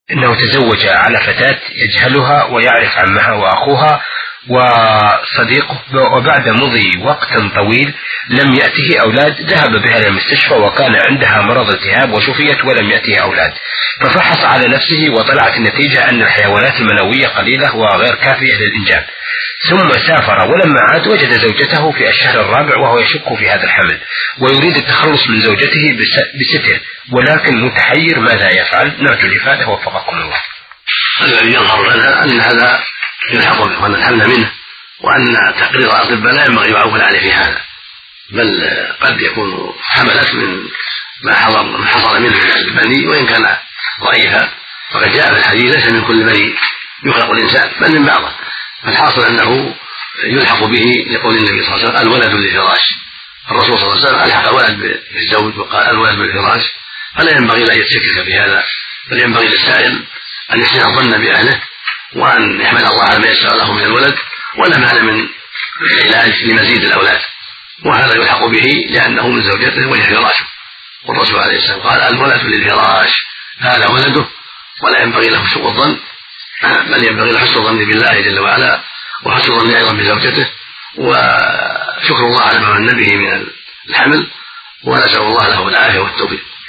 إنه تزوج على فتاة يجهلها ويعرف عمها وأخوها وصديقه، وبعد مضي وقت طويل لم يأته أولاد، ذهب بها إلى المستشفى وكان عندها مرض التهاب وشفيت ولم يأته أولاد، ففحص على نفسه وطلعت النتيجة أن الحيوانات المنوية قليلة وغير كافية للإنجاب، ثم سافر ولما عاد وجد زوجته في الشهر الرابع وهو يشك في هذا الحمل ويريد التخلص من زوجته بستر، ولكن متحير ماذا يفعل؟ نرجو الإفادة وفقكم الله. الذي يظهر لنا أن هذا يلحق به وأن الحمل منه، وأن تقرير الأطباء لا ينبغي يعول عليه في هذا، بل قد يكون حملت من ما حصل منه من البني وإن كان ضعيفا، فقد جاء في الحديث ليس من كل بني يخلق الإنسان بل من بعضه، فالحاصل أنه يلحق به لقول النبي صلى الله عليه وسلم الولد للفراش، الرسول صلى الله عليه وسلم ألحق الولد بالزوج وقال الولد بالفراش، فلا ينبغي أن يتشكك في هذا، بل ينبغي للسائل أن يحسن الظن بأهله وأن يحمد الله على ما يسر له من الولد، ولا معنى من العلاج لمزيد الأولاد، وهذا يلحق به لأنه من زوجته وهي فراشه، والرسول عليه السلام قال الولد للفراش، هذا ولده ولا ينبغي له سوء الظن، بل ينبغي له حسن الظن بالله جل وعلا وحسن الظن أيضا بزوجته وشكر الله على ما من به من الحمل، ونسأل الله له العافية والتوفيق.